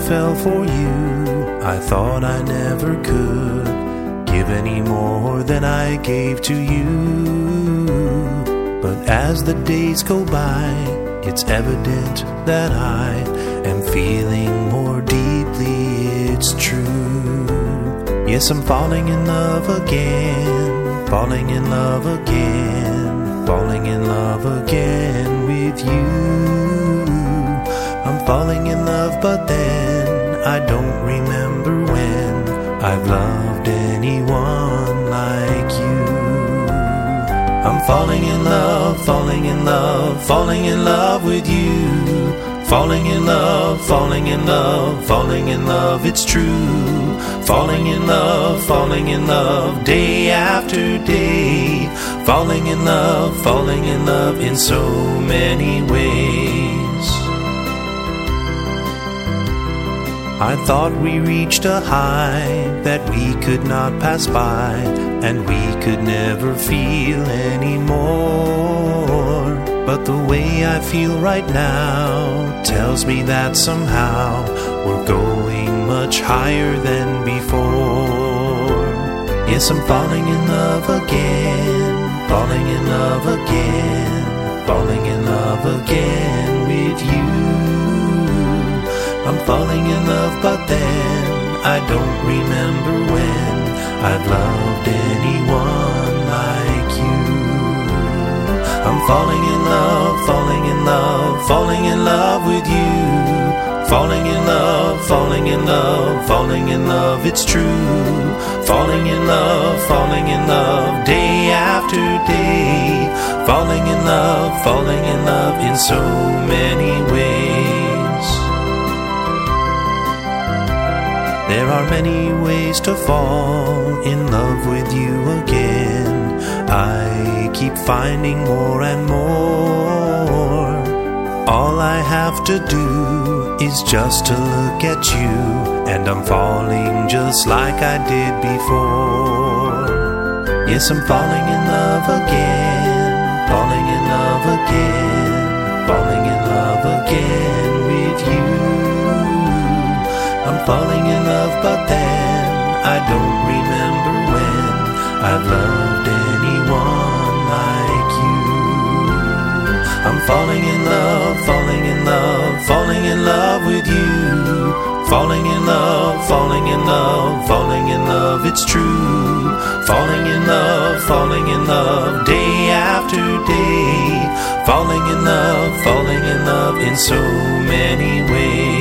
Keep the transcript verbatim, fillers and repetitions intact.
fell for you, I thought I never could give any more than I gave to you. But as the days go by, it's evident that I am feeling more deeply, it's true. Yes, I'm falling in love again, falling in love again, falling in love again with you. I'm falling in love, but then I don't remember when I've loved anyone like you. I'm falling in love, falling in love, falling in love with you. Falling in love, falling in love, falling in love, it's true. Falling in love, falling in love, day after day. Falling in love, falling in love in so many ways. I thought we reached a high that we could not pass by, and we could never feel anymore. But the way I feel right now tells me that somehow we're going much higher than before. Yes, I'm falling in love again, falling in love again, falling in love again with you. I'm falling in love, but then I don't remember when I've loved anyone like you. I'm falling in love, falling in love, falling in love with you. Falling in love, falling in love, falling in love, it's true. Falling in love, falling in love, day after day. Falling in love, falling in love in so many ways. There are many ways to fall in love with you again. I keep finding more and more. All I have to do is just to look at you, and I'm falling just like I did before. Yes, I'm falling in love again, falling in love again, falling in love again with you. I'm falling in love, but then I don't remember when I've loved anyone like you. I'm falling in love, falling in love, falling in love with you. Falling in love, falling in love, falling in love, it's true. Falling in love, falling in love, day after day. Falling in love, falling in love in so many ways.